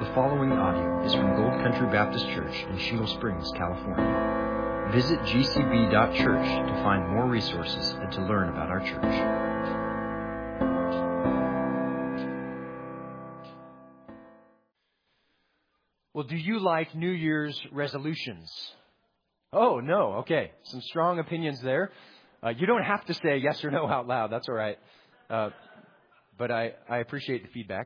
The following audio is from Gold Country Baptist Church in Shingle Springs, California. Visit gcb.church to find more resources and to learn about our church. Well, do you like New Year's resolutions? Oh, no. Okay. Some strong opinions there. You don't have to say yes or no out loud. That's all right. But I appreciate the feedback.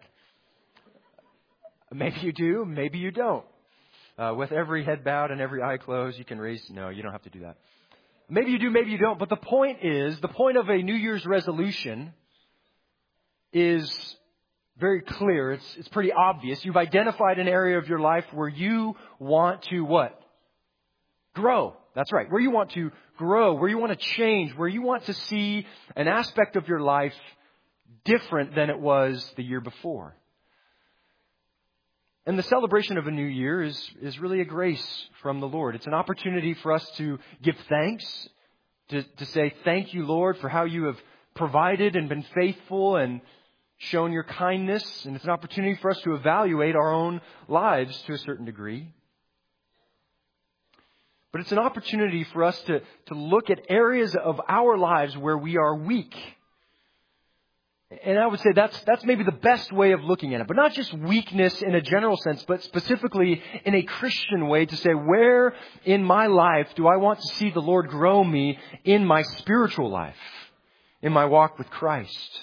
Maybe you do. Maybe you don't. With every head bowed and every eye closed, you can raise. No, you don't have to do that. Maybe you do. Maybe you don't. But the point of a New Year's resolution is very clear. It's pretty obvious. You've identified an area of your life where you want to what? Grow. That's right. Where you want to grow, where you want to change, where you want to see an aspect of your life different than it was the year before. And the celebration of a new year is really a grace from the Lord. It's an opportunity for us to give thanks, to say thank you, Lord, for how you have provided and been faithful and shown your kindness. And it's an opportunity for us to evaluate our own lives to a certain degree. But it's an opportunity for us to look at areas of our lives where we are weak. And I would say that's maybe the best way of looking at it. But not just weakness in a general sense, but specifically in a Christian way to say, where in my life do I want to see the Lord grow me in my spiritual life, in my walk with Christ?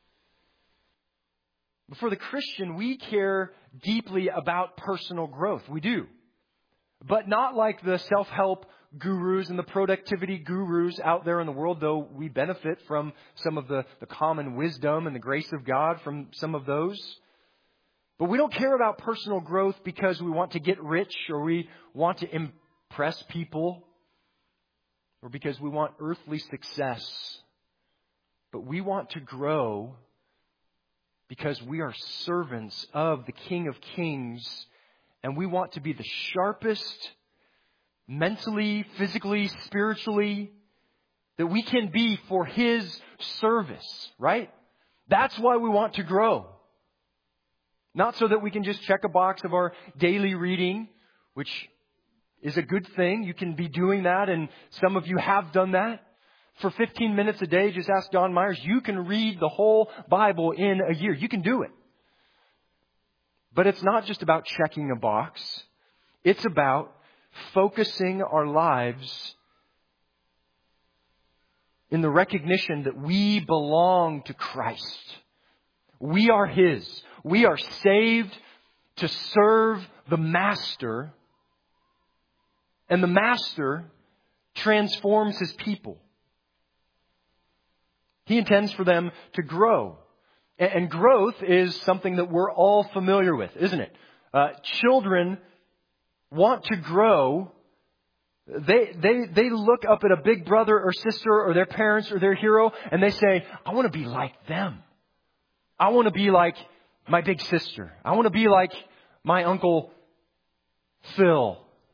But for the Christian, we care deeply about personal growth. We do. But not like the self-help gurus and the productivity gurus out there in the world, though we benefit from some of the common wisdom and the grace of God from some of those. But we don't care about personal growth because we want to get rich or we want to impress people or because we want earthly success. But we want to grow because we are servants of the King of Kings, and we want to be the sharpest, mentally, physically, spiritually, that we can be for His service, right? That's why we want to grow. Not so that we can just check a box of our daily reading, which is a good thing. You can be doing that, and some of you have done that. For 15 minutes a day, just ask Don Myers, you can read the whole Bible in a year. You can do it. But it's not just about checking a box. It's about focusing our lives in the recognition that we belong to Christ. We are His. We are saved to serve the Master. And the Master transforms His people. He intends for them to grow. And growth is something that we're all familiar with, isn't it? Children want to grow. They look up at a big brother or sister or their parents or their hero and they say, I want to be like them. I want to be like my big sister. I want to be like my Uncle Phil.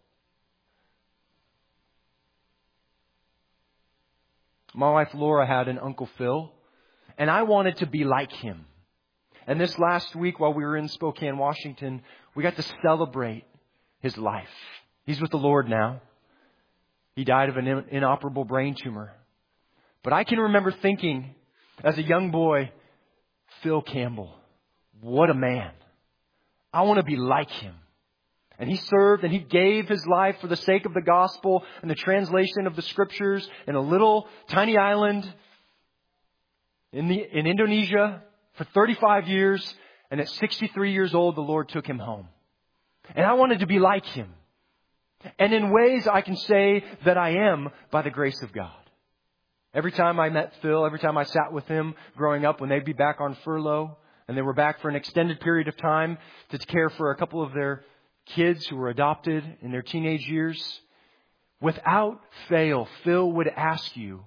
My wife Laura had an Uncle Phil, and I wanted to be like him. And this last week while we were in Spokane, Washington, we got to celebrate his life. He's with the Lord now. He died of an inoperable brain tumor. But I can remember thinking as a young boy, Phil Campbell, what a man. I want to be like him. And he served and he gave his life for the sake of the gospel and the translation of the scriptures in a little tiny island in Indonesia for 35 years. And at 63 years old, the Lord took him home. And I wanted to be like him. And in ways I can say that I am by the grace of God. Every time I met Phil, every time I sat with him growing up when they'd be back on furlough and they were back for an extended period of time to care for a couple of their kids who were adopted in their teenage years, without fail, Phil would ask you,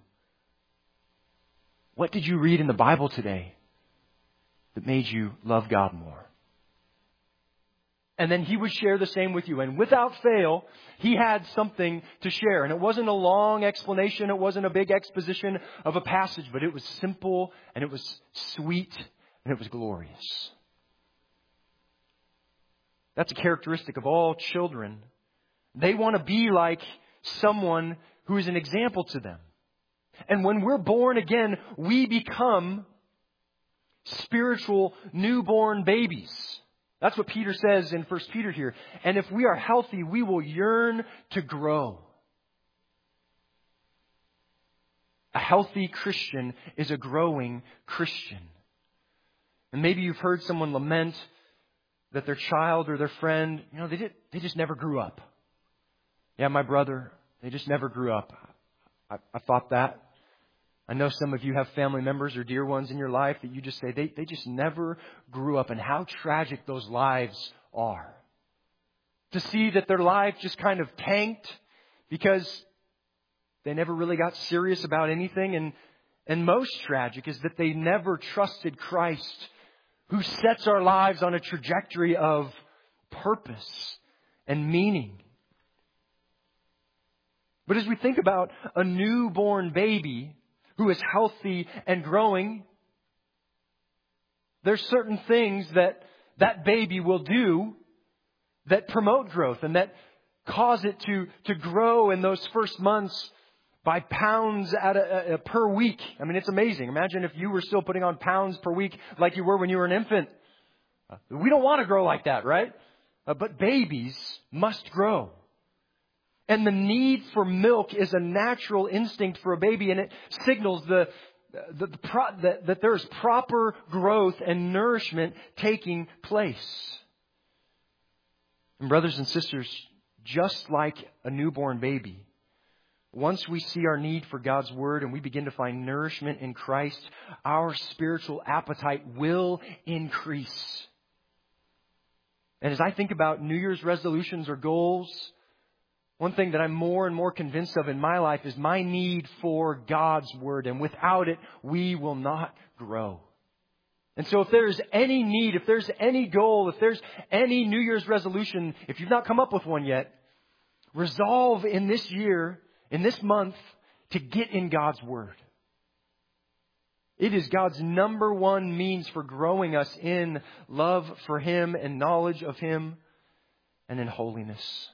what did you read in the Bible today that made you love God more? And then he would share the same with you. And without fail, he had something to share. And it wasn't a long explanation. It wasn't a big exposition of a passage, but it was simple and it was sweet and it was glorious. That's a characteristic of all children. They want to be like someone who is an example to them. And when we're born again, we become spiritual newborn babies. That's what Peter says in 1 Peter here. And if we are healthy, we will yearn to grow. A healthy Christian is a growing Christian. And maybe you've heard someone lament that their child or their friend, they just never grew up. Yeah, my brother, they just never grew up. I thought that. I know some of you have family members or dear ones in your life that you just say they just never grew up, and how tragic those lives are. To see that their life just kind of tanked because they never really got serious about anything. And most tragic is that they never trusted Christ, who sets our lives on a trajectory of purpose and meaning. But as we think about a newborn baby who is healthy and growing, there's certain things that baby will do that promote growth and that cause it to grow in those first months by pounds per week. I mean, it's amazing. Imagine if you were still putting on pounds per week like you were when you were an infant. We don't want to grow like that, right? But babies must grow. And the need for milk is a natural instinct for a baby, and it signals that there's proper growth and nourishment taking place. And brothers and sisters, just like a newborn baby, once we see our need for God's Word and we begin to find nourishment in Christ, our spiritual appetite will increase. And as I think about New Year's resolutions or goals, one thing that I'm more and more convinced of in my life is my need for God's Word. And without it, we will not grow. And so if there's any need, if there's any goal, if there's any New Year's resolution, if you've not come up with one yet, resolve in this year, in this month, to get in God's Word. It is God's number one means for growing us in love for Him and knowledge of Him and in holiness.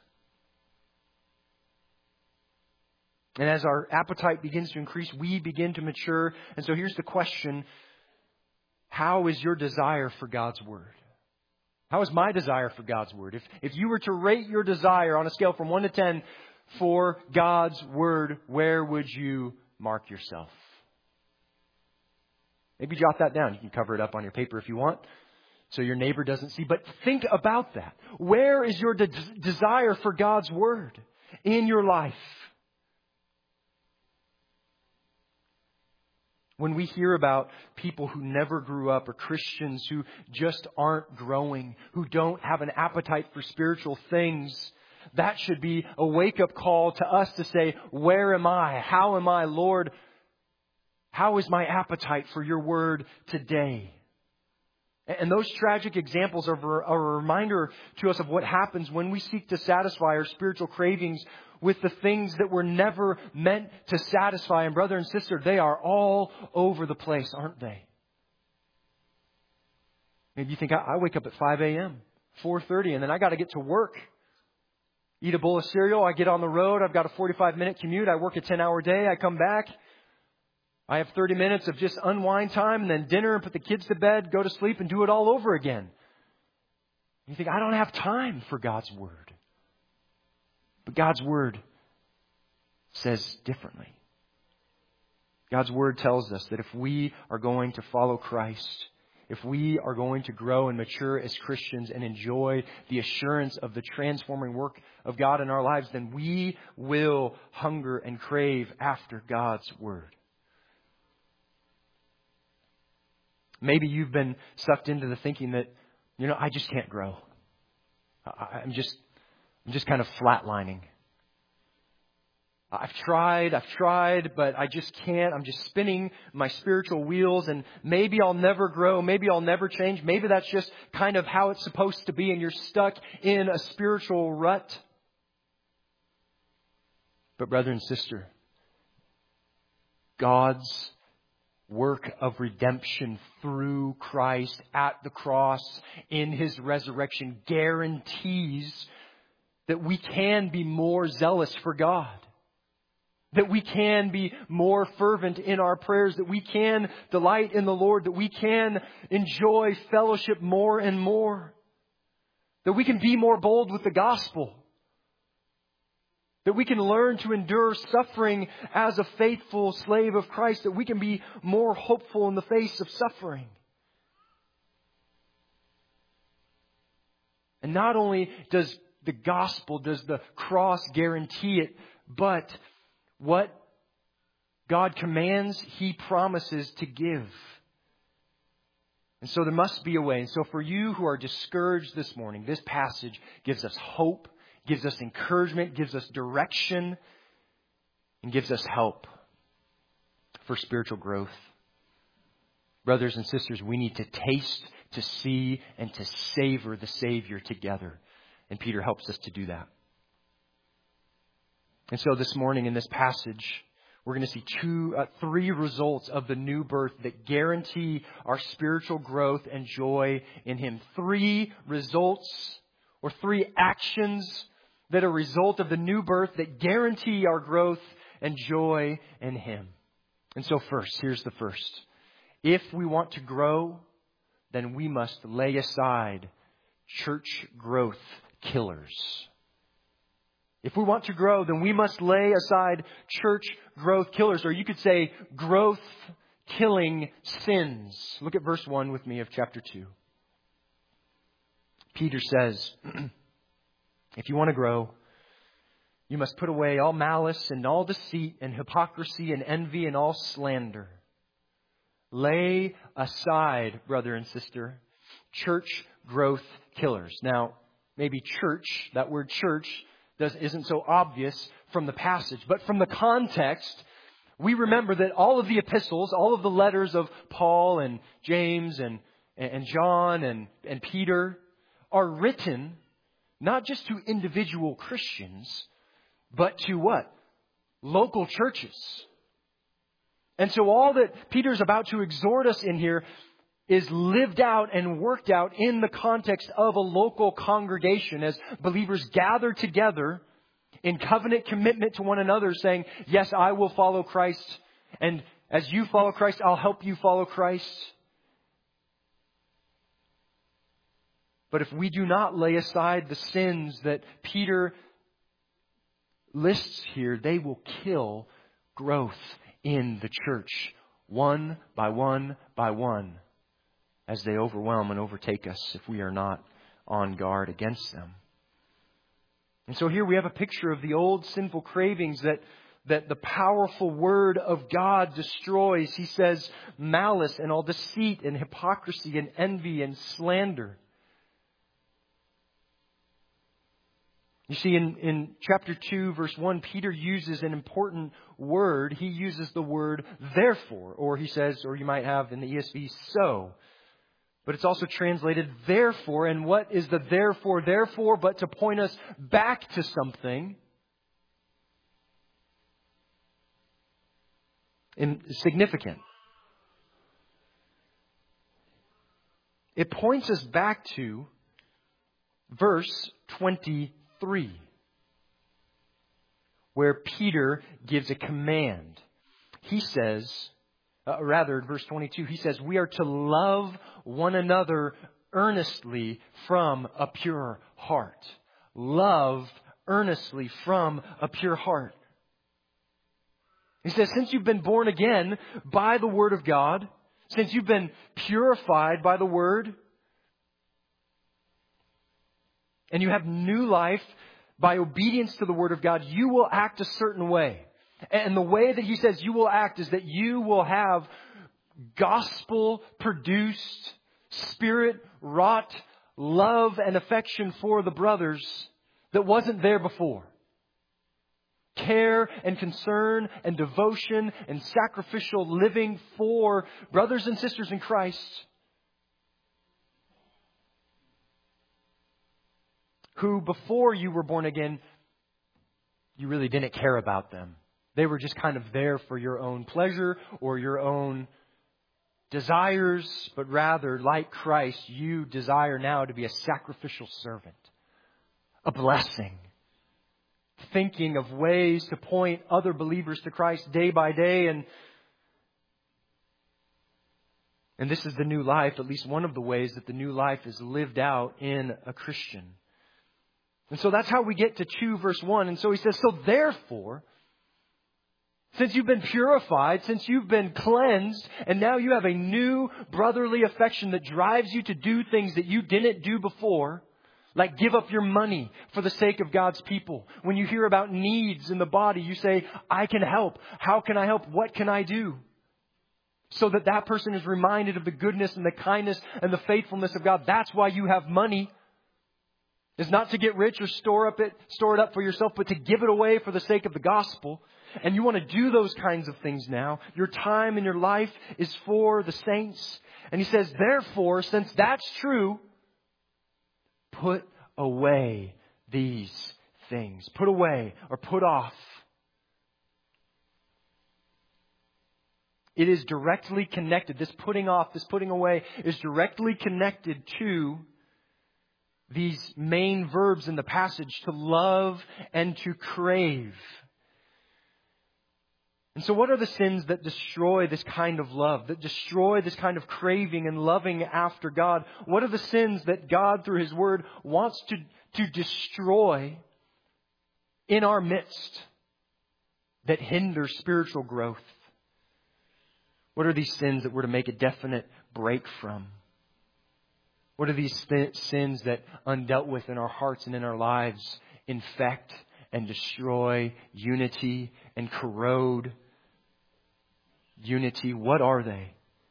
And as our appetite begins to increase, we begin to mature. And so here's the question. How is your desire for God's Word? How is my desire for God's Word? If you were to rate your desire on a scale from 1 to 10 for God's Word, where would you mark yourself? Maybe jot that down. You can cover it up on your paper if you want, so your neighbor doesn't see. But think about that. Where is your desire for God's Word in your life? When we hear about people who never grew up or Christians who just aren't growing, who don't have an appetite for spiritual things, that should be a wake-up call to us to say, where am I? How am I, Lord? How is my appetite for your Word today? And those tragic examples are a reminder to us of what happens when we seek to satisfy our spiritual cravings with the things that were never meant to satisfy. And brother and sister, they are all over the place, aren't they? Maybe you think, I wake up at 5 a.m., 4:30, and then I got to get to work. Eat a bowl of cereal. I get on the road. I've got a 45-minute commute. I work a 10-hour day. I come back. I have 30 minutes of just unwind time and then dinner and put the kids to bed, go to sleep and do it all over again. You think, I don't have time for God's Word. But God's Word says differently. God's Word tells us that if we are going to follow Christ, if we are going to grow and mature as Christians and enjoy the assurance of the transforming work of God in our lives, then we will hunger and crave after God's Word. Maybe you've been sucked into the thinking that, I just can't grow. I'm just kind of flatlining. I've tried, but I just can't. I'm just spinning my spiritual wheels, and maybe I'll never grow. Maybe I'll never change. Maybe that's just kind of how it's supposed to be, and you're stuck in a spiritual rut. But brother and sister, God's work of redemption through Christ at the cross in His resurrection guarantees that we can be more zealous for God, that we can be more fervent in our prayers, that we can delight in the Lord, that we can enjoy fellowship more and more, that we can be more bold with the gospel, that we can learn to endure suffering as a faithful slave of Christ, that we can be more hopeful in the face of suffering. And not only does the gospel, does the cross guarantee it, but what God commands, He promises to give. And so there must be a way. And so for you who are discouraged this morning, this passage gives us hope, gives us encouragement, gives us direction, and gives us help for spiritual growth. Brothers and sisters, we need to taste, to see, and to savor the Savior together. And Peter helps us to do that. And so this morning in this passage, we're going to see three results of the new birth that guarantee our spiritual growth and joy in Him. Three results or three actions that are a result of the new birth that guarantee our growth and joy in Him. And so first, here's the first. If we want to grow, then we must lay aside church growth killers. If we want to grow, then we must lay aside church growth killers, or you could say growth killing sins. Look at verse 1 with me of chapter 2. Peter says, if you want to grow, you must put away all malice and all deceit and hypocrisy and envy and all slander. Lay aside, brother and sister, church growth killers. Now, maybe church, that word church, isn't so obvious from the passage. But from the context, we remember that all of the epistles, all of the letters of Paul and James and John and Peter are written not just to individual Christians, but to what? Local churches. And so all that Peter's about to exhort us in here is lived out and worked out in the context of a local congregation as believers gather together in covenant commitment to one another, saying, yes, I will follow Christ. And as you follow Christ, I'll help you follow Christ. But if we do not lay aside the sins that Peter lists here, they will kill growth in the church, one by one by one, as they overwhelm and overtake us if we are not on guard against them. And so here we have a picture of the old sinful cravings that the powerful Word of God destroys. He says malice and all deceit and hypocrisy and envy and slander. You see, in chapter 2, verse 1, Peter uses an important word. He uses the word therefore, or he says, or you might have in the ESV, so. But it's also translated therefore. And what is the therefore but to point us back to something significant. It points us back to verse 23, where Peter gives a command. He says, verse 22, he says, we are to love one another earnestly from a pure heart. Love earnestly from a pure heart. He says, since you've been born again by the Word of God, since you've been purified by the Word, and you have new life by obedience to the Word of God, you will act a certain way. And the way that he says you will act is that you will have gospel-produced, spirit-wrought love and affection for the brothers that wasn't there before. Care and concern and devotion and sacrificial living for brothers and sisters in Christ who, before you were born again, you really didn't care about them. They were just kind of there for your own pleasure or your own desires, but rather, like Christ, you desire now to be a sacrificial servant, a blessing, thinking of ways to point other believers to Christ day by day. And this is the new life, at least one of the ways that the new life is lived out in a Christian. And so that's how we get to 2 verse 1. And so he says, so therefore, since you've been purified, since you've been cleansed, and now you have a new brotherly affection that drives you to do things that you didn't do before, like give up your money for the sake of God's people. When you hear about needs in the body, you say, I can help. How can I help? What can I do? So that that person is reminded of the goodness and the kindness and the faithfulness of God. That's why you have money. It's not to get rich or store it up for yourself, but to give it away for the sake of the gospel. And you want to do those kinds of things now. Your time and your life is for the saints. And he says, therefore, since that's true, put away these things. Put away or put off. It is directly connected. This putting off, this putting away is directly connected to these main verbs in the passage, to love and to crave. And so what are the sins that destroy this kind of love, that destroy this kind of craving and loving after God? What are the sins that God, through His Word, wants to destroy in our midst that hinder spiritual growth? What are these sins that we're to make a definite break from? What are these sins that, undealt with in our hearts and in our lives, infect and destroy unity and corrode unity? What are they?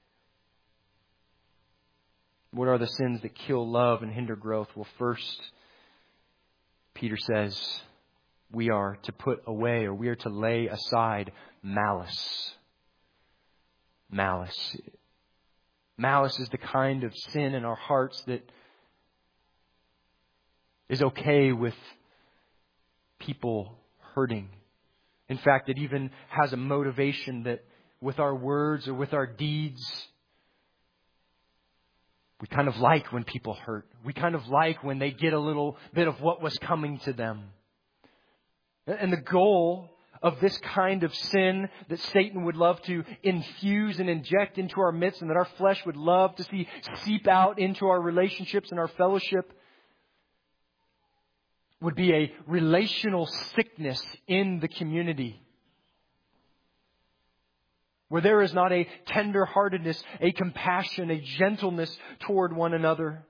What are the sins that kill love and hinder growth? Well, first, Peter says we are to put away, or we are to lay aside malice. Malice. Malice is the kind of sin in our hearts that is okay with people hurting. In fact, it even has a motivation that with our words or with our deeds, we kind of like when people hurt. We kind of like when they get a little bit of what was coming to them. And the goal of this kind of sin that Satan would love to infuse and inject into our midst, and that our flesh would love to see seep out into our relationships and our fellowship, would be a relational sickness in the community, where there is not a tender-heartedness, a compassion, a gentleness toward one another.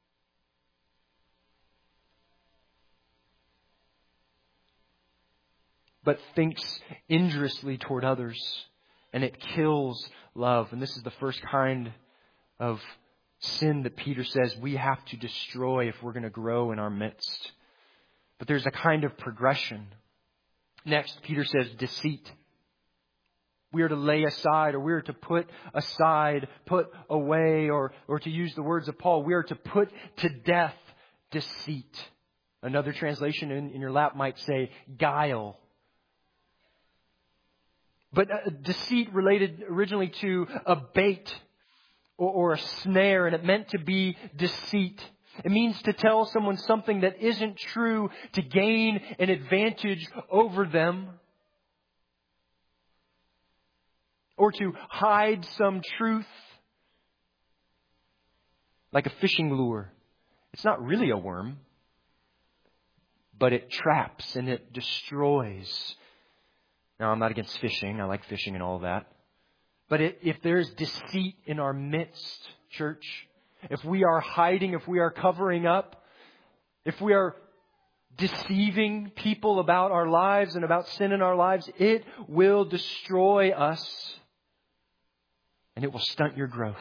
But thinks injuriously toward others, and it kills love. And this is the first kind of sin that Peter says we have to destroy if we're going to grow in our midst. But there's a kind of progression. Next, Peter says deceit. We are to lay aside, or we are to put aside, put away, or to use the words of Paul, we are to put to death deceit. Another translation in your lap might say guile. But deceit related originally to a bait or a snare, and it meant to be deceit. It means to tell someone something that isn't true to gain an advantage over them, or to hide some truth, like a fishing lure. It's not really a worm, but it traps and it destroys. Now, I'm not against fishing. I like fishing and all that. But if there's deceit in our midst, church, if we are hiding, if we are covering up, if we are deceiving people about our lives and about sin in our lives, it will destroy us. And it will stunt your growth.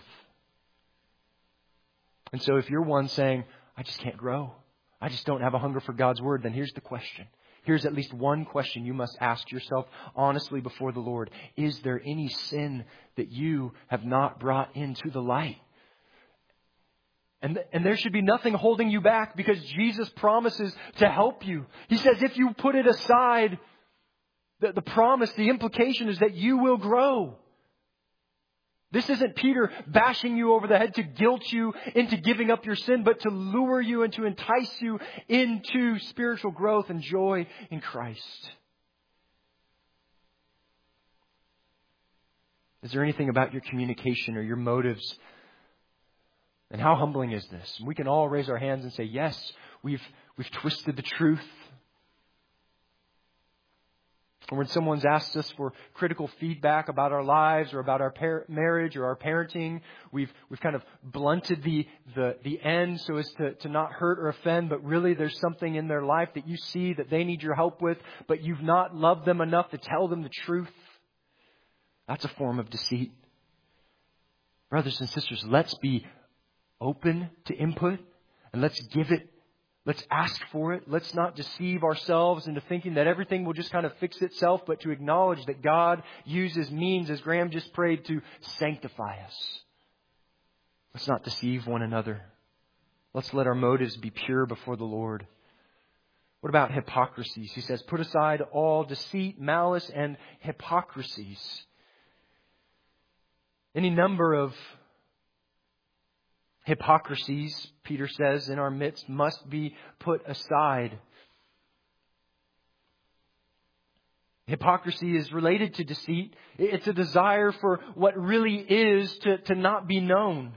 And so if you're one saying, I just can't grow, I just don't have a hunger for God's Word, then here's the question. Here's at least one question you must ask yourself honestly before the Lord. Is there any sin that you have not brought into the light? And there should be nothing holding you back, because Jesus promises to help you. He says if you put it aside, the promise, the implication is that you will grow. This isn't Peter bashing you over the head to guilt you into giving up your sin, but to lure you and to entice you into spiritual growth and joy in Christ. Is there anything about your communication or your motives? And how humbling is this? We can all raise our hands and say, yes, we've twisted the truth. Or when someone's asked us for critical feedback about our lives or about our marriage or our parenting, we've kind of blunted the end so as to not hurt or offend, but really there's something in their life that you see that they need your help with, but you've not loved them enough to tell them the truth. That's a form of deceit. Brothers and sisters, let's be open to input and let's give it. Let's ask for it. Let's not deceive ourselves into thinking that everything will just kind of fix itself, but to acknowledge that God uses means, as Graham just prayed, to sanctify us. Let's not deceive one another. Let's let our motives be pure before the Lord. What about hypocrisies? He says, put aside all deceit, malice, and hypocrisies. Any number of hypocrisies, Peter says, in our midst must be put aside. Hypocrisy is related to deceit. It's a desire for what really is to not be known.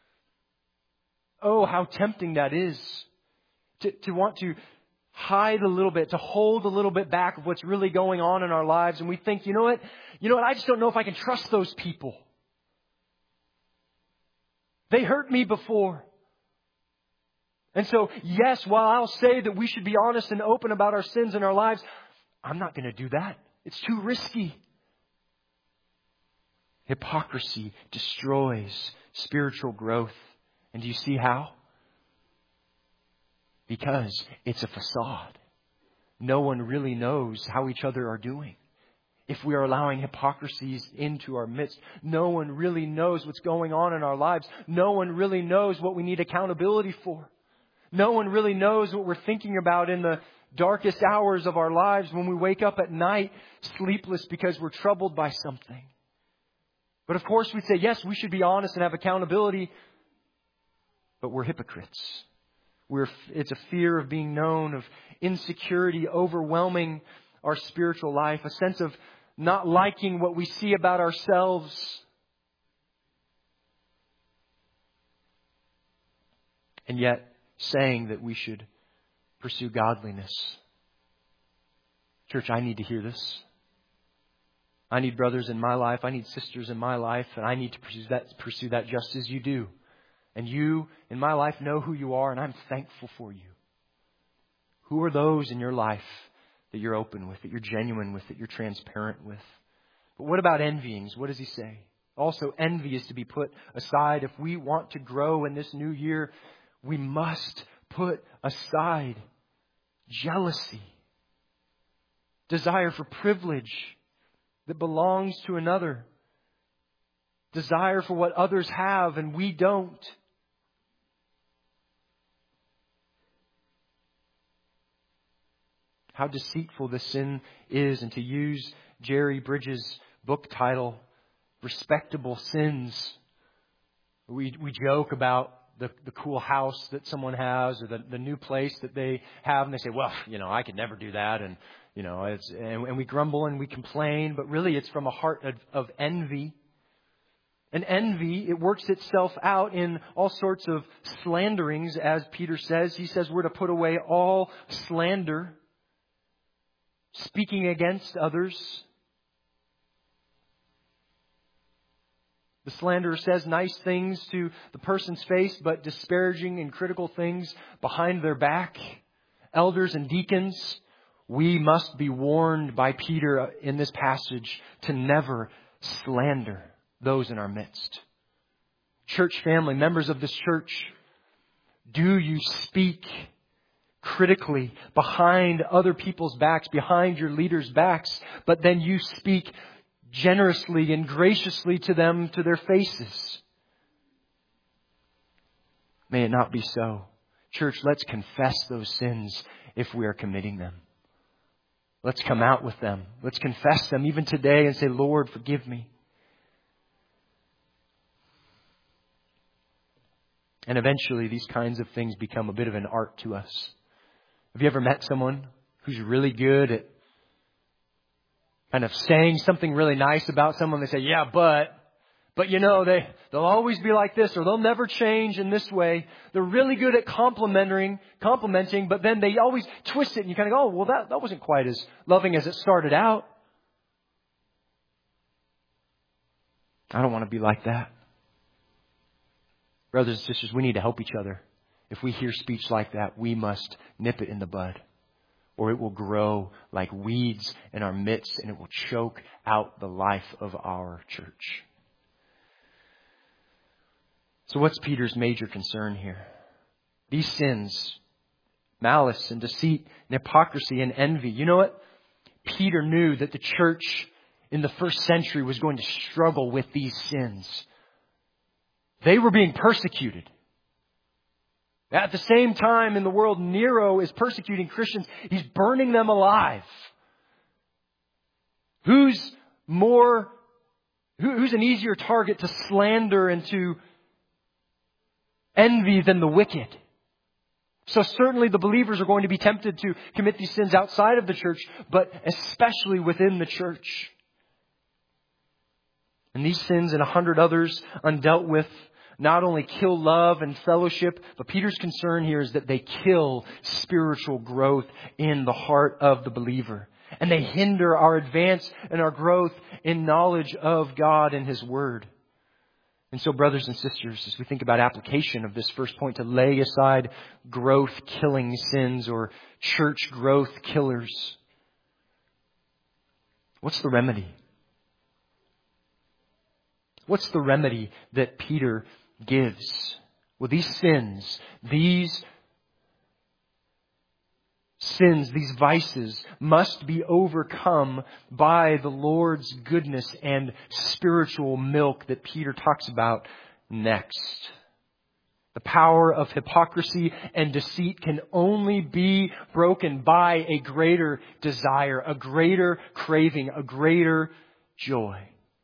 Oh, how tempting that is. To want to hide a little bit, to hold a little bit back of what's really going on in our lives. And we think, you know what, I just don't know if I can trust those people. They hurt me before. And so, yes, while I'll say that we should be honest and open about our sins in our lives, I'm not going to do that. It's too risky. Hypocrisy destroys spiritual growth. And do you see how? Because it's a facade. No one really knows how each other are doing. If we are allowing hypocrisies into our midst, no one really knows what's going on in our lives. No one really knows what we need accountability for. No one really knows what we're thinking about in the darkest hours of our lives when we wake up at night sleepless because we're troubled by something. But of course we'd say, yes, we should be honest and have accountability, but we're hypocrites. It's a fear of being known, of insecurity overwhelming our spiritual life, a sense of not liking what we see about ourselves. And yet saying that we should pursue godliness. Church, I need to hear this. I need brothers in my life. I need sisters in my life. And I need to pursue that just as you do. And you in my life know who you are, and I'm thankful for you. Who are those in your life that you're open with, that you're genuine with, that you're transparent with? But what about envyings? What does he say? Also, envy is to be put aside. If we want to grow in this new year, we must put aside jealousy, desire for privilege that belongs to another, desire for what others have and we don't. How deceitful this sin is. And to use Jerry Bridges' book title, Respectable Sins, we joke about the cool house that someone has or the new place that they have. And they say, well, I could never do that. And, and we grumble and we complain. But really it's from a heart of envy. And envy, it works itself out in all sorts of slanderings, as Peter says. He says we're to put away all slander, speaking against others. The slanderer says nice things to the person's face, but disparaging and critical things behind their back. Elders and deacons, we must be warned by Peter in this passage to never slander those in our midst. Church family, members of this church, do you speak critically behind other people's backs, behind your leaders' backs, but then you speak generously and graciously to them, to their faces? May it not be so. Church, let's confess those sins if we are committing them. Let's come out with them. Let's confess them even today and say, Lord, forgive me. And eventually these kinds of things become a bit of an art to us. Have you ever met someone who's really good at kind of saying something really nice about someone? They say, yeah, but they'll always be like this, or they'll never change in this way. They're really good at complimenting, but then they always twist it and you kind of go, oh, well, that wasn't quite as loving as it started out. I don't want to be like that. Brothers and sisters, we need to help each other. If we hear speech like that, we must nip it in the bud, or it will grow like weeds in our midst and it will choke out the life of our church. So what's Peter's major concern here? These sins, malice and deceit and hypocrisy and envy. You know what? Peter knew that the church in the first century was going to struggle with these sins. They were being persecuted. At the same time in the world, Nero is persecuting Christians. He's burning them alive. Who's an easier target to slander and to envy than the wicked? So certainly the believers are going to be tempted to commit these sins outside of the church, but especially within the church. And these sins and 100 others undealt with not only kill love and fellowship, but Peter's concern here is that they kill spiritual growth in the heart of the believer. And they hinder our advance and our growth in knowledge of God and His Word. And so, brothers and sisters, as we think about application of this first point, to lay aside growth-killing sins or church growth killers, what's the remedy? What's the remedy that Peter gives? Well, these vices must be overcome by the Lord's goodness and spiritual milk that Peter talks about next. The power of hypocrisy and deceit can only be broken by a greater desire, a greater craving, a greater joy.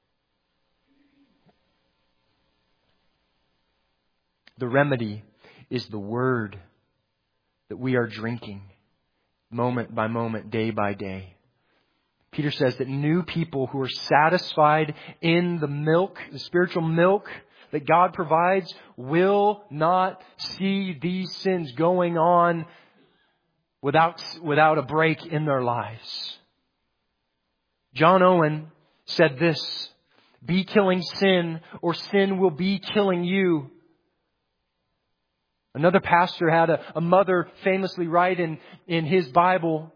The remedy is the Word that we are drinking moment by moment, day by day. Peter says that new people who are satisfied in the milk, the spiritual milk that God provides, will not see these sins going on without a break in their lives. John Owen said this: be killing sin, or sin will be killing you. Another pastor had a mother famously write in his Bible,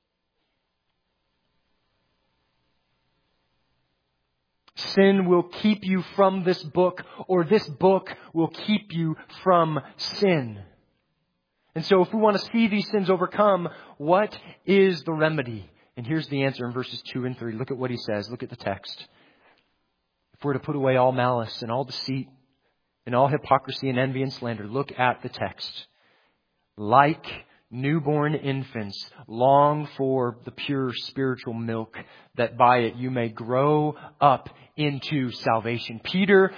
sin will keep you from this book, or this book will keep you from sin. And so if we want to see these sins overcome, what is the remedy? And here's the answer in verses 2 and 3. Look at what he says. Look at the text. If we're to put away all malice and all deceit, and all hypocrisy and envy and slander, look at the text. Like newborn infants, long for the pure spiritual milk, that by it you may grow up into salvation. Peter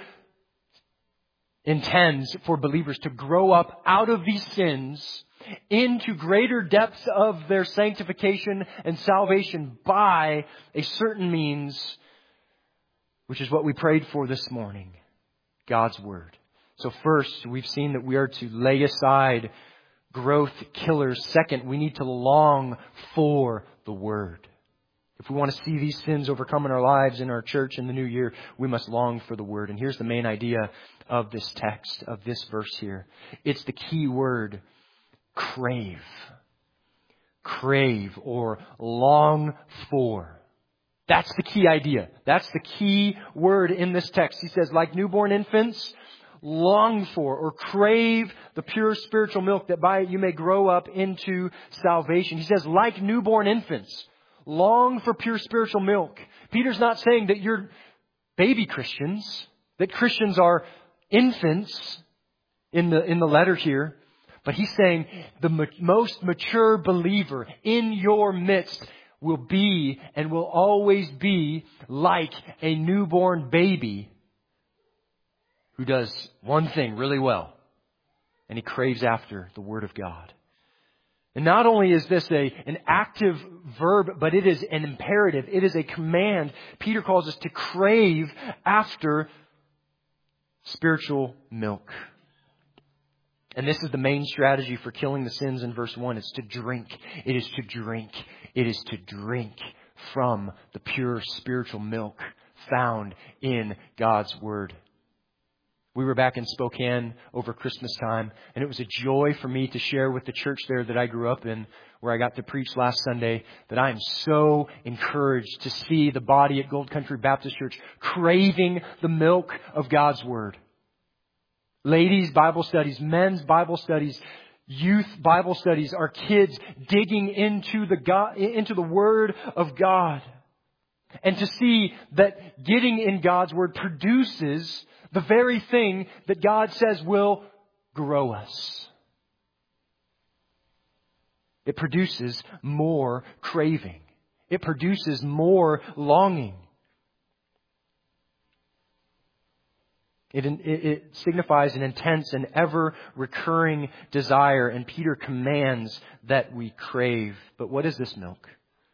intends for believers to grow up out of these sins into greater depths of their sanctification and salvation by a certain means, which is what we prayed for this morning: God's Word. So first, we've seen that we are to lay aside growth killers. Second, we need to long for the Word. If we want to see these sins overcome in our lives, in our church, in the new year, we must long for the Word. And here's the main idea of this text, of this verse here. It's the key word, crave. Crave, or long for. That's the key idea. That's the key word in this text. He says, like newborn infants, long for or crave the pure spiritual milk, that by it you may grow up into salvation. He says, like newborn infants, long for pure spiritual milk. Peter's not saying that you're baby Christians, that Christians are infants in the letter here. But he's saying the most mature believer in your midst will be and will always be like a newborn baby who does one thing really well: and he craves after the Word of God. And not only is this an active verb, but it is an imperative. It is a command. Peter calls us to crave after spiritual milk. And this is the main strategy for killing the sins in verse 1. It's to drink. It is to drink. It is to drink from the pure spiritual milk found in God's Word. We were back in Spokane over Christmas time, and it was a joy for me to share with the church there that I grew up in, where I got to preach last Sunday, that I am so encouraged to see the body at Gold Country Baptist Church craving the milk of God's Word. Ladies' Bible studies, men's Bible studies, youth Bible studies, our kids digging into the Word of God. And to see that getting in God's Word produces the very thing that God says will grow us. It produces more craving. It produces more longing. It signifies an intense and ever-recurring desire, and Peter commands that we crave. But what is this milk?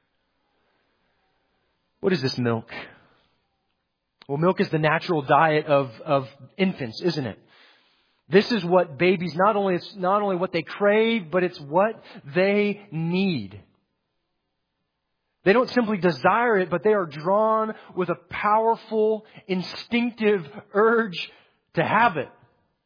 What is this milk? Well, milk is the natural diet of infants, isn't it? This is what babies, it's not only what they crave, but it's what they need. They don't simply desire it, but they are drawn with a powerful, instinctive urge to have it.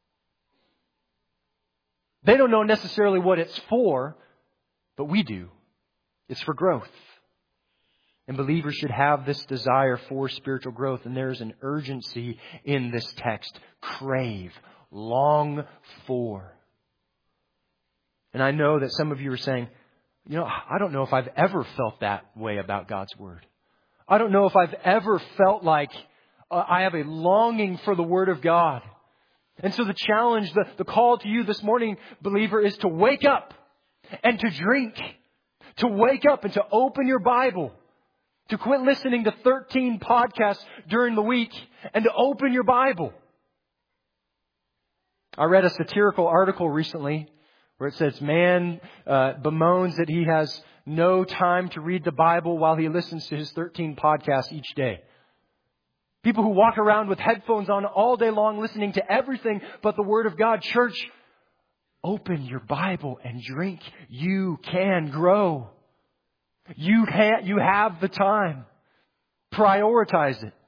They don't know necessarily what it's for, but we do. It's for growth. And believers should have this desire for spiritual growth. And there is an urgency in this text. Crave, long for. And I know that some of you are saying, I don't know if I've ever felt that way about God's Word. I don't know if I've ever felt like I have a longing for the Word of God. And so the challenge, the call to you this morning, believer, is to wake up and to drink. To wake up and to open your Bible. To quit listening to 13 podcasts during the week and to open your Bible. I read a satirical article recently where it says man bemoans that he has no time to read the Bible while he listens to his 13 podcasts each day. People who walk around with headphones on all day long listening to everything but the Word of God. Church, open your Bible and drink. You can grow. You have the time. Prioritize it.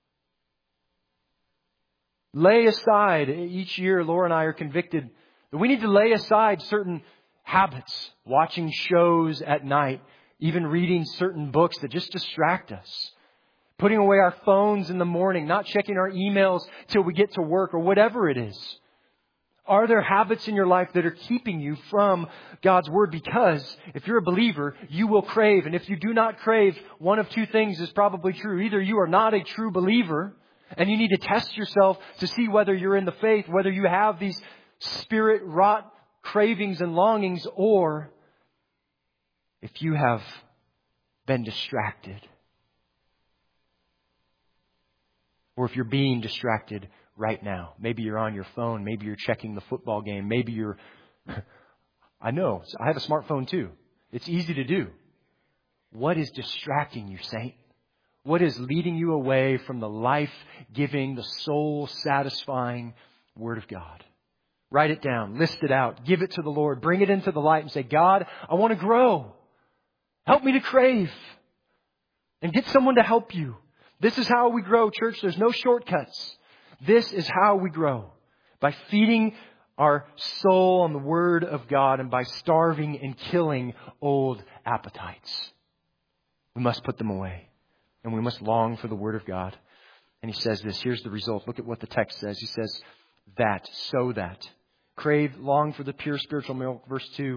Lay aside. Each year, Laura and I are convicted that we need to lay aside certain habits. Watching shows at night. Even reading certain books that just distract us. Putting away our phones in the morning. Not checking our emails till we get to work or whatever it is. Are there habits in your life that are keeping you from God's Word? Because if you're a believer, you will crave. And if you do not crave, one of two things is probably true. Either you are not a true believer and you need to test yourself to see whether you're in the faith, whether you have these spirit-wrought cravings and longings, or if you have been distracted. Or if you're being distracted right now. Maybe you're on your phone. Maybe you're checking the football game. Maybe you're... I know. I have a smartphone too. It's easy to do. What is distracting you, saint? What is leading you away from the life-giving, the soul-satisfying Word of God? Write it down. List it out. Give it to the Lord. Bring it into the light and say, God, I want to grow. Help me to crave. And get someone to help you. This is how we grow, church. There's no shortcuts. This is how we grow. By feeding our soul on the Word of God and by starving and killing old appetites. We must put them away. And we must long for the Word of God. And he says this. Here's the result. Look at what the text says. He says, so that. Crave, long for the pure spiritual milk. Verse 2.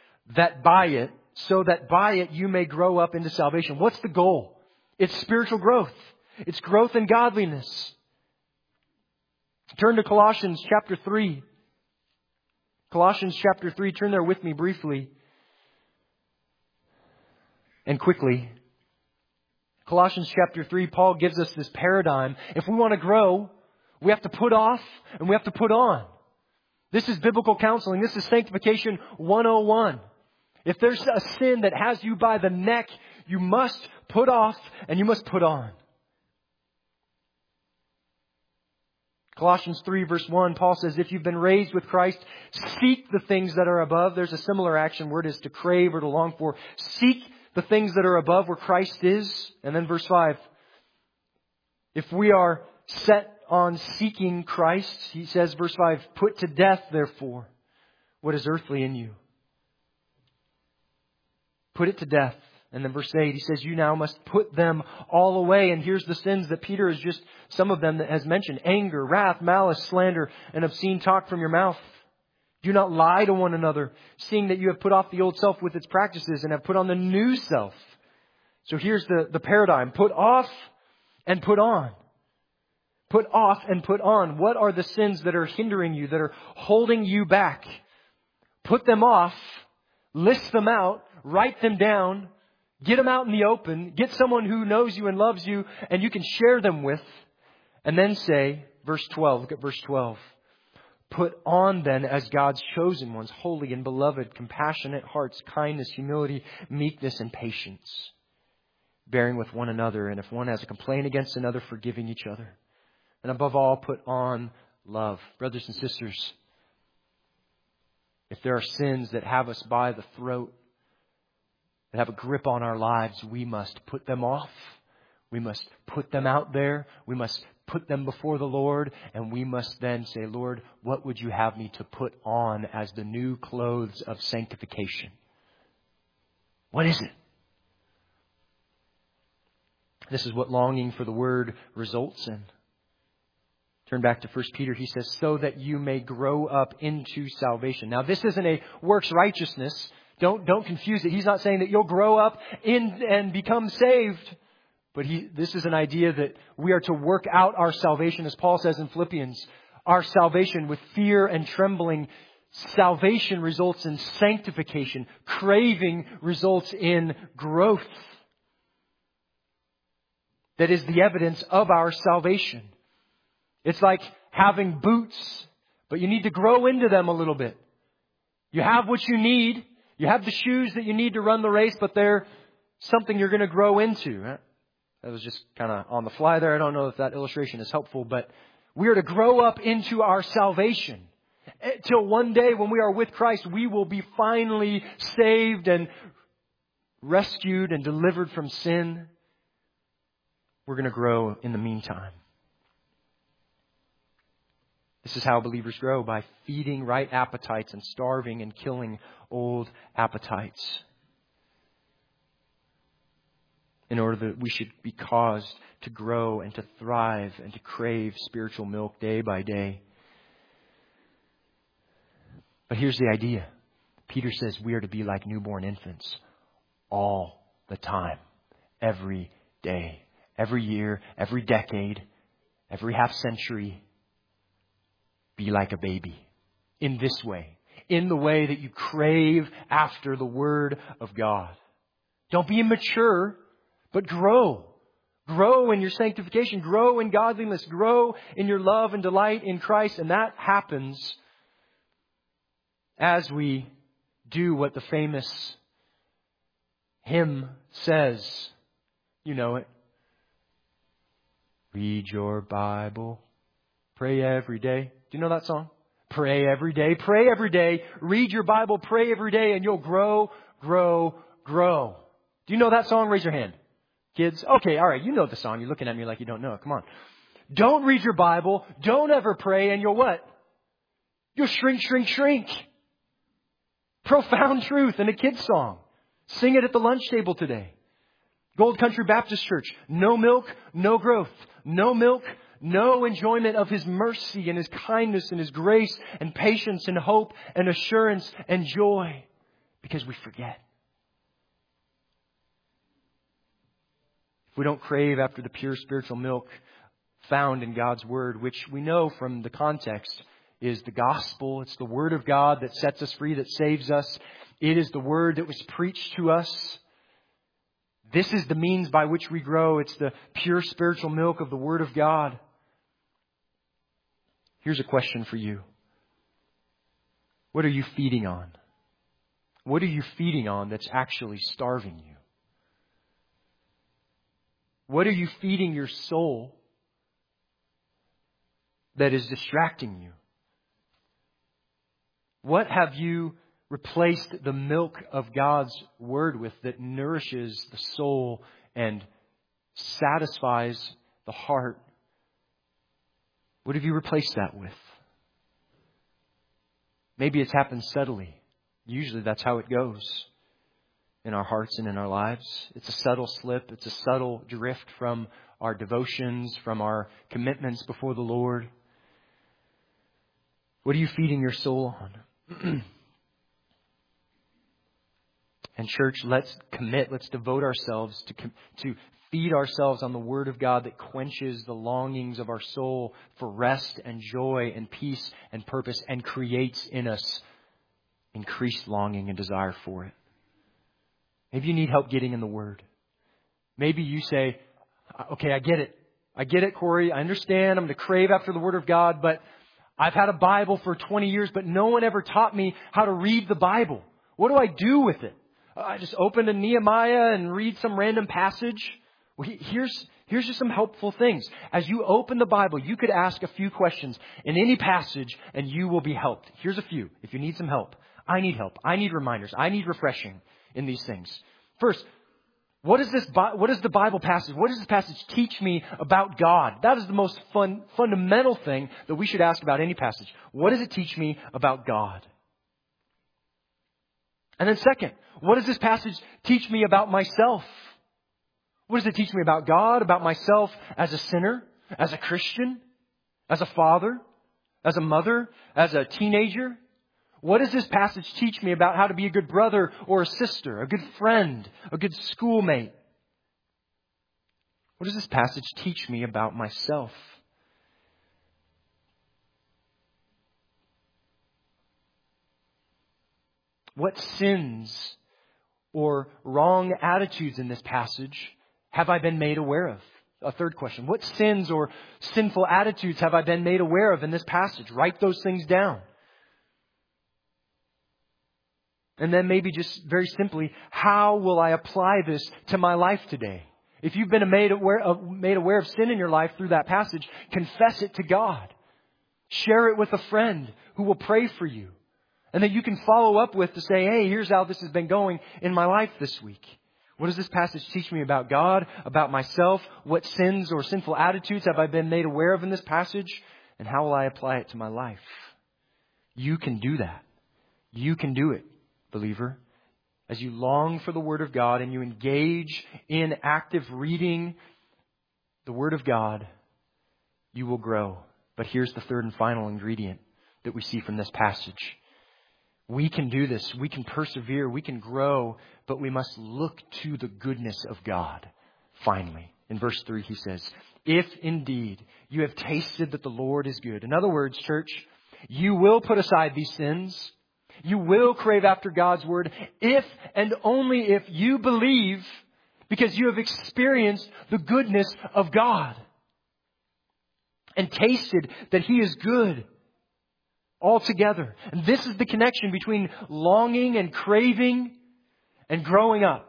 So that by it you may grow up into salvation. What's the goal? It's spiritual growth. It's growth in godliness. Turn to Colossians chapter 3. Colossians chapter 3. Turn there with me briefly and quickly. Colossians chapter 3, Paul gives us this paradigm. If we want to grow, we have to put off and we have to put on. This is biblical counseling. This is sanctification 101. If there's a sin that has you by the neck, you must put off and you must put on. Colossians 3 verse 1, Paul says, if you've been raised with Christ, seek the things that are above. There's a similar action word is to crave or to long for. Seek the things that are above where Christ is. And then verse 5, if we are set on seeking Christ, he says, verse 5, put to death, therefore, what is earthly in you. Put it to death. And then verse 8, he says, you now must put them all away. And here's the sins that Peter has just, some of them that has mentioned. Anger, wrath, malice, slander, and obscene talk from your mouth. Do not lie to one another, seeing that you have put off the old self with its practices and have put on the new self. So here's the paradigm. Put off and put on. Put off and put on. What are the sins that are hindering you, that are holding you back? Put them off. List them out. Write them down. Get them out in the open. Get someone who knows you and loves you and you can share them with. And then say, verse 12, look at verse 12. Put on then as God's chosen ones, holy and beloved, compassionate hearts, kindness, humility, meekness, and patience. Bearing with one another. And if one has a complaint against another, forgiving each other. And above all, put on love. Brothers and sisters, if there are sins that have us by the throat, that have a grip on our lives, we must put them off. We must put them out there. We must put them before the Lord. And we must then say, Lord, what would you have me to put on as the new clothes of sanctification? What is it? This is what longing for the Word results in. Turn back to 1 Peter. He says, so that you may grow up into salvation. Now, this isn't a works righteousness. Don't confuse it. He's not saying that you'll grow up in and become saved. But this is an idea that we are to work out our salvation, as Paul says in Philippians. Our salvation with fear and trembling. Salvation results in sanctification. Craving results in growth. That is the evidence of our salvation. It's like having boots, but you need to grow into them a little bit. You have what you need. You have the shoes that you need to run the race, but they're something you're going to grow into. That was just kind of on the fly there. I don't know if that illustration is helpful, but we are to grow up into our salvation. Till one day when we are with Christ, we will be finally saved and rescued and delivered from sin. We're going to grow in the meantime. This is how believers grow, by feeding right appetites and starving and killing old appetites. In order that we should be caused to grow and to thrive and to crave spiritual milk day by day. But here's the idea. Peter says we are to be like newborn infants all the time, every day, every year, every decade, every half century. Be like a baby in this way, in the way that you crave after the Word of God. Don't be immature, but grow. Grow in your sanctification. Grow in godliness. Grow in your love and delight in Christ. And that happens as we do what the famous hymn says. You know it. Read your Bible. Pray every day. Do you know that song? Pray every day. Pray every day. Read your Bible. Pray every day. And you'll grow, grow, grow. Do you know that song? Raise your hand. Kids? Okay, all right. You know the song. You're looking at me like you don't know it. Come on. Don't read your Bible. Don't ever pray. And you'll what? You'll shrink, shrink, shrink. Profound truth in a kid's song. Sing it at the lunch table today. Gold Country Baptist Church. No milk, no growth. No milk, no enjoyment of His mercy and His kindness and His grace and patience and hope and assurance and joy. Because we forget. If we don't crave after the pure spiritual milk found in God's Word, which we know from the context is the gospel. It's the Word of God that sets us free, that saves us. It is the Word that was preached to us. This is the means by which we grow. It's the pure spiritual milk of the Word of God. Here's a question for you. What are you feeding on? What are you feeding on that's actually starving you? What are you feeding your soul that is distracting you? What have you replaced the milk of God's Word with that nourishes the soul and satisfies the heart? What have you replaced that with? Maybe it's happened subtly. Usually that's how it goes in our hearts and in our lives. It's a subtle slip. It's a subtle drift from our devotions, from our commitments before the Lord. What are you feeding your soul on? And church, let's commit, let's devote ourselves to feed ourselves on the Word of God that quenches the longings of our soul for rest and joy and peace and purpose and creates in us increased longing and desire for it. Maybe you need help getting in the Word. Maybe you say, okay, I get it. I get it, Corey. I understand. I'm going to crave after the Word of God, but I've had a Bible for 20 years, but no one ever taught me how to read the Bible. What do I do with it? I just open to Nehemiah and read some random passage. Well, here's just some helpful things. As you open the Bible, you could ask a few questions in any passage and you will be helped. Here's a few. If you need some help. I need help. I need reminders. I need refreshing in these things. First, what is the Bible passage? What does this passage teach me about God? That is the most fundamental thing that we should ask about any passage. What does it teach me about God? And then second, what does this passage teach me about myself? What does it teach me about God, about myself as a sinner, as a Christian, as a father, as a mother, as a teenager? What does this passage teach me about how to be a good brother or a sister, a good friend, a good schoolmate? What does this passage teach me about myself? What sins or wrong attitudes in this passage have I been made aware of? A third question. What sins or sinful attitudes have I been made aware of in this passage? Write those things down. And then maybe just very simply, how will I apply this to my life today? If you've been made aware of sin in your life through that passage, confess it to God. Share it with a friend who will pray for you. And that you can follow up with to say, hey, here's how this has been going in my life this week. What does this passage teach me about God, about myself? What sins or sinful attitudes have I been made aware of in this passage? And how will I apply it to my life? You can do that. You can do it, believer. As you long for the Word of God and you engage in active reading the Word of God, you will grow. But here's the third and final ingredient that we see from this passage. We can do this. We can persevere. We can grow. But we must look to the goodness of God. Finally, in verse 3, he says, if indeed you have tasted that the Lord is good. In other words, church, you will put aside these sins. You will crave after God's Word if and only if you believe, because you have experienced the goodness of God and tasted that He is good altogether. And this is the connection between longing and craving and growing up.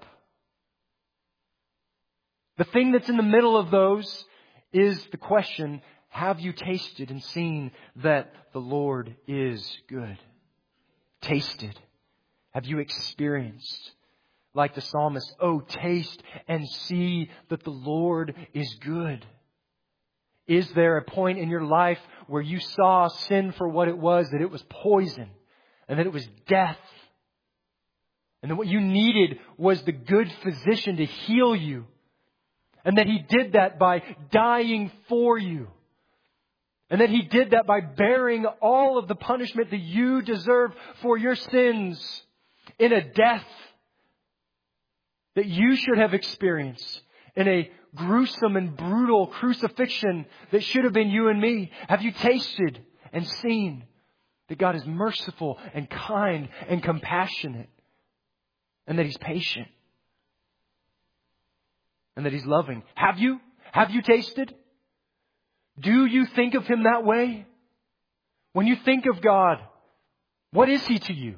The thing that's in the middle of those is the question, have you tasted and seen that the Lord is good? Tasted. Have you experienced? Like the psalmist, oh, taste and see that the Lord is good. Is there a point in your life where you saw sin for what it was, that it was poison and that it was death? And that what you needed was the good physician to heal you. And that He did that by dying for you. And that He did that by bearing all of the punishment that you deserve for your sins in a death that you should have experienced, in a gruesome and brutal crucifixion that should have been you and me. Have you tasted and seen that God is merciful and kind and compassionate, and that He's patient, and that He's loving? Have you? Have you tasted? Do you think of Him that way? When you think of God, What is He to you?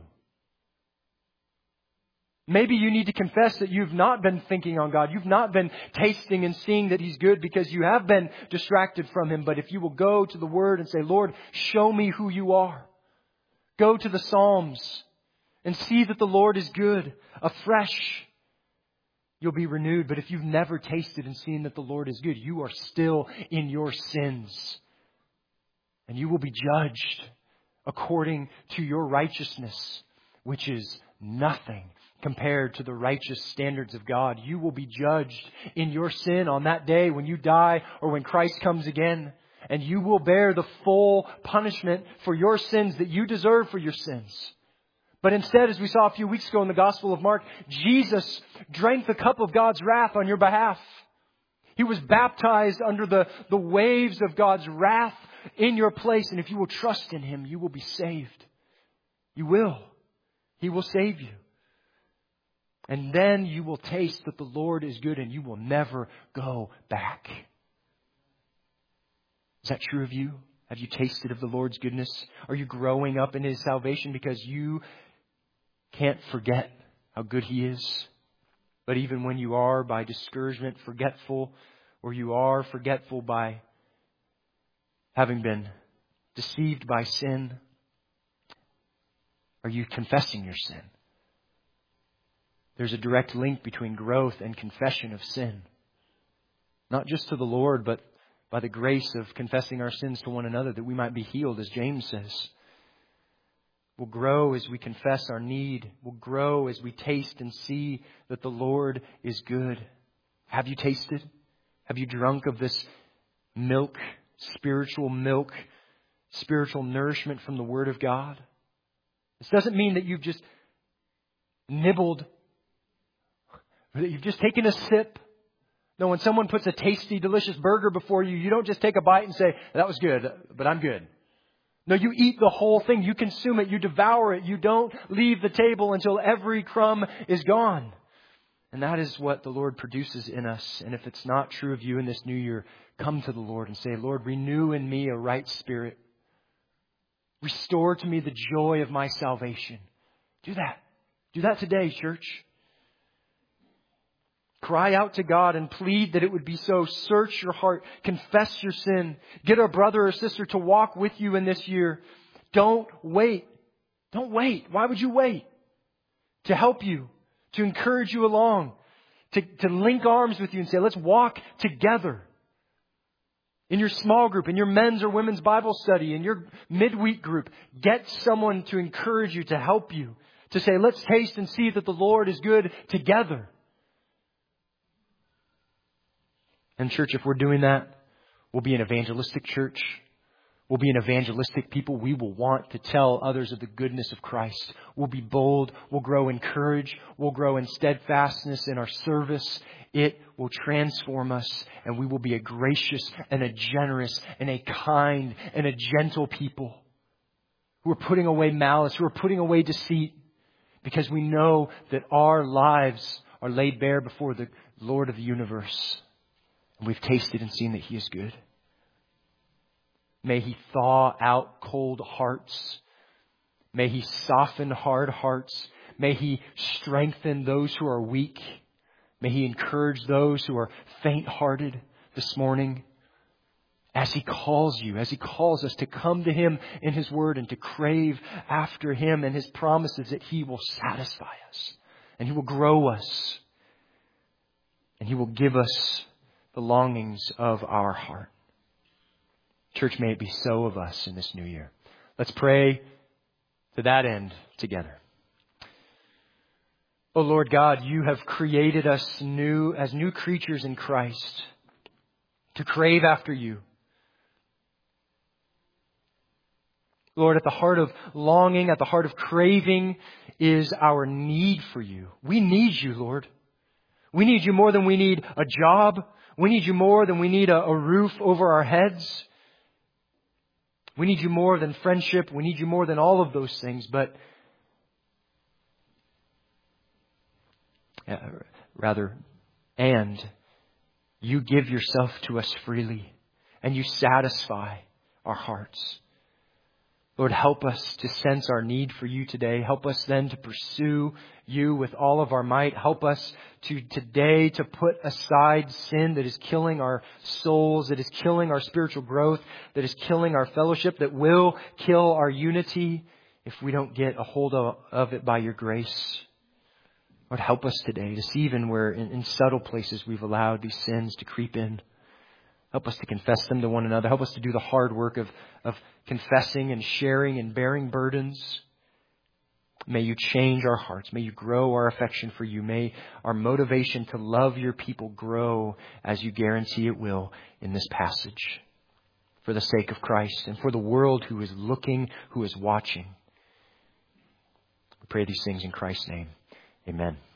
Maybe you need to confess that you've not been thinking on God. You've not been tasting and seeing that He's good because you have been distracted from Him. But if you will go to the Word and say, Lord, show me who you are. Go to the Psalms and see that the Lord is good, afresh. You'll be renewed. But if you've never tasted and seen that the Lord is good, you are still in your sins. And you will be judged according to your righteousness, which is nothing compared to the righteous standards of God. You will be judged in your sin on that day when you die or when Christ comes again. And you will bear the full punishment for your sins that you deserve for your sins. But instead, as we saw a few weeks ago in the Gospel of Mark, Jesus drank the cup of God's wrath on your behalf. He was baptized under the waves of God's wrath in your place. And if you will trust in Him, you will be saved. You will. He will save you. And then you will taste that the Lord is good and you will never go back. Is that true of you? Have you tasted of the Lord's goodness? Are you growing up in His salvation because you can't forget how good He is? But even when you are by discouragement forgetful, or you are forgetful by having been deceived by sin, are you confessing your sin? There's a direct link between growth and confession of sin. Not just to the Lord, but by the grace of confessing our sins to one another that we might be healed, as James says. We'll grow as we confess our need. We'll grow as we taste and see that the Lord is good. Have you tasted? Have you drunk of this milk, spiritual nourishment from the Word of God? This doesn't mean that you've just nibbled, or that you've just taken a sip. No, when someone puts a tasty, delicious burger before you, you don't just take a bite and say, that was good, but I'm good. No, you eat the whole thing. You consume it. You devour it. You don't leave the table until every crumb is gone. And that is what the Lord produces in us. And if it's not true of you in this new year, come to the Lord and say, Lord, renew in me a right spirit. Restore to me the joy of my salvation. Do that. Do that today, church. Cry out to God and plead that it would be so. Search your heart. Confess your sin. Get a brother or sister to walk with you in this year. Don't wait. Don't wait. Why would you wait? To help you. To encourage you along. To link arms with you and say, let's walk together. In your small group, in your men's or women's Bible study, in your midweek group, get someone to encourage you, to help you. To say, let's taste and see that the Lord is good together. And church, if we're doing that, we'll be an evangelistic church. We'll be an evangelistic people. We will want to tell others of the goodness of Christ. We'll be bold. We'll grow in courage. We'll grow in steadfastness in our service. It will transform us, and we will be a gracious and a generous and a kind and a gentle people who are putting away malice, who are putting away deceit, because we know that our lives are laid bare before the Lord of the universe. And we've tasted and seen that He is good. May He thaw out cold hearts. May He soften hard hearts. May He strengthen those who are weak. May He encourage those who are faint-hearted this morning. As He calls you, as He calls us to come to Him in His Word and to crave after Him and His promises that He will satisfy us. And He will grow us. And He will give us the longings of our heart. Church, may it be so of us in this new year. Let's pray to that end together. Oh Lord God, You have created us as new creatures in Christ to crave after You. Lord, at the heart of longing, at the heart of craving is our need for You. We need You, Lord. We need You more than we need a job. We need You more than we need a roof over our heads. We need You more than friendship. We need You more than all of those things. But You give Yourself to us freely, and You satisfy our hearts. Lord, help us to sense our need for you today. Help us then to pursue you with all of our might. Help us to today to put aside sin that is killing our souls, that is killing our spiritual growth, that is killing our fellowship, that will kill our unity if we don't get a hold of it by your grace. Lord, help us today to see even where in subtle places we've allowed these sins to creep in. Help us to confess them to one another. Help us to do the hard work of confessing and sharing and bearing burdens. May you change our hearts. May you grow our affection for you. May our motivation to love your people grow as you guarantee it will in this passage. For the sake of Christ and for the world who is looking, who is watching. We pray these things in Christ's name. Amen.